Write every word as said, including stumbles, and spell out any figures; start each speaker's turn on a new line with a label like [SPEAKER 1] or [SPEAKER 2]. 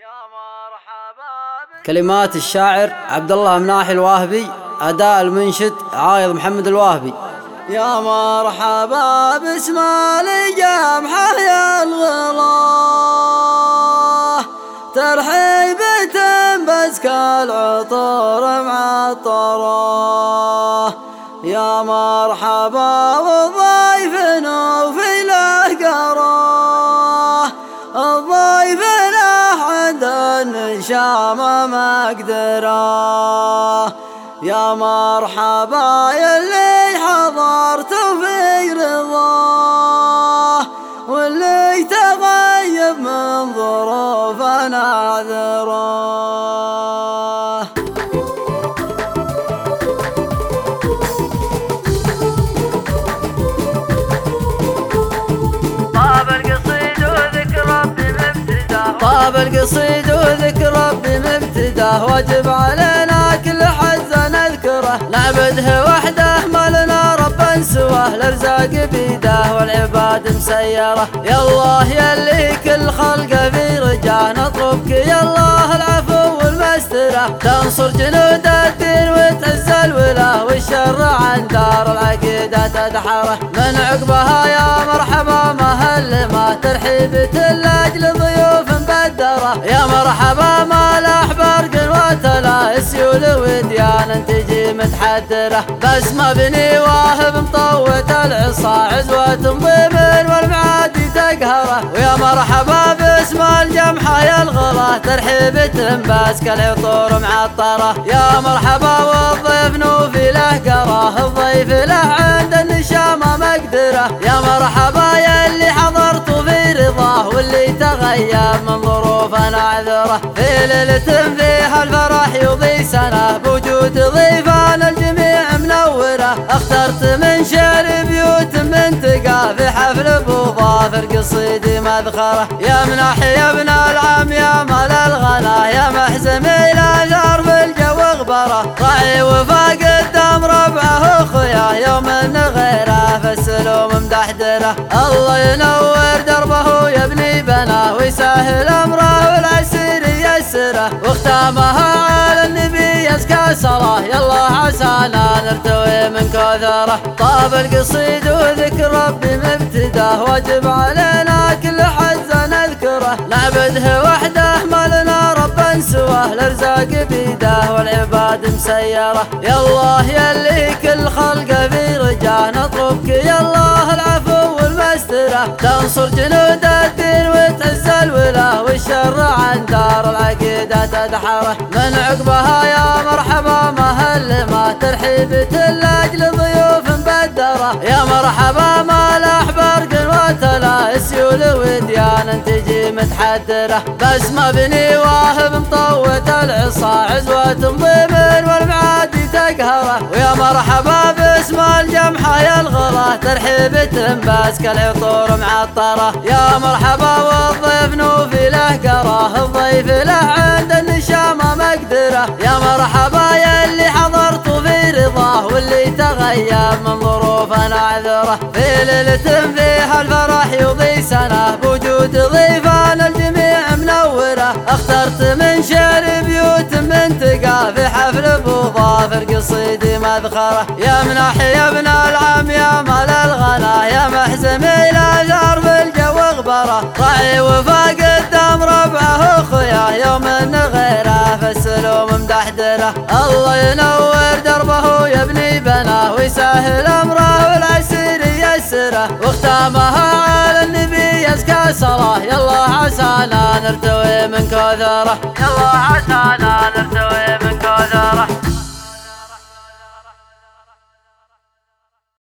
[SPEAKER 1] كلمات الشاعر عبد الله مناحي الواهبي، أداء المنشد عايض محمد الواهبي.
[SPEAKER 2] يا مرحبا باسم الجمحة يا الغلا، ترحيبة بسك العطور معطرة. يا مرحبا والضيف وفي له قراه، الضيف له عند النشامة مقدره. يا مرحبا يلي حضرت في رضاه، واللي تغيب من ظروف نعذره.
[SPEAKER 3] طاب القصيد وذكر بمبتداه،
[SPEAKER 2] طاب القصيد وذكر بمبتداه، واجب علينا كل حزة نذكره، نعبده وحده ما لنا رب سواه، الارزاق بيده والعباد مسيره. يا الله يلي كل خلقه في رجاه، نطلبك يا الله العفو والمستره، تنصر جنود الدين وتعز الولاة، والشر عن دار العقيده تدحره. من عقبها يا مرحبا مهل ما ترحيبة لاجل ضيوف مبدره. يا مرحبا ما الاحبار قنوة لا سيول وديان تجي متحدره، بس ما بني واهب مطوة العصا، عزوة ضمن والمعادي تقهره. ويا مرحبا باسم الجمحة يا الغلا، ترحيبة باسك العطور معطره. يا مرحبا والضيف نوفي له قراه، الضيف له عند النشامة مقدره. يا مرحبا يلي حضرت في رضاه، واللي تغيب من ظروف نعذره. في ليلة فيها الفرح يضي سنة، بوجود ضيفان الجميع منوره. اخترت من شعر بيوت منتقى، في حفل ابو ظافر قصيدي مذخره. يا مناحي يا ابن العم يا مال الغلا، يا محزم الى جار في الجو غبره. راعي وفا قدام ربعه اخويا، يوم ان غيره في السلوم مدحدره. الله ينور دربه يا ابني بناه، ويسهل امره والعسير يسره. واختامها على النبي يزكى صلاه، يلا عسانا نرتوي من كثره. طاب القصيد وذكر بمبتداه، واجب علينا كل حزة نذكره، نعبده وحده ما لنا رب سواه، الارزاق بيده والعباد مسيره. يا الله يلي كل خلقه في رجاه، نطلبك يا الله العفو والمستره، تنصر جنود الدين وتعز الولاة، والشر عن دار العقيده تدحره. من عقبها يا مرحبا مهل ما ترحيبة لاجل ضيوف مبدره. يا مرحبا ما الاحبار قنوة لا سيول وديان تجي متحدره، بس ما بني واهب مطوة العصا، عزوة ضمن والمعادي تقهره. ويا مرحبا باسم الجمحة يا الغلا، ترحيبة باسك العطور معطره. يا مرحبا والضيف نوفي له قراه، الضيف له عند النشامة مقدره. يا مرحبا يلي حضرت في رضاه، واللي تغيب من ظروف نعذره. في ليلة فيها الفرح يضي سنة، بوجود ضيفان الجميع منوره. اخترت من شعر بيوت منتقى، في حفل ابو ظافر قصيدي مذخره. يا مناحي يا ابن العم يا مال الغلا، يا محزم الى جار في الجو غبره. راعي وفا قدام ربعه اخويا، يوم ان غيره في السلوم مدحدره. الله ينور دربه يا ابني بناه، ويسهل امره والعسير يسره. واختامها على النبي يزكى صلاه، يلا عسانا نرتوي من كثره. يلا عسانا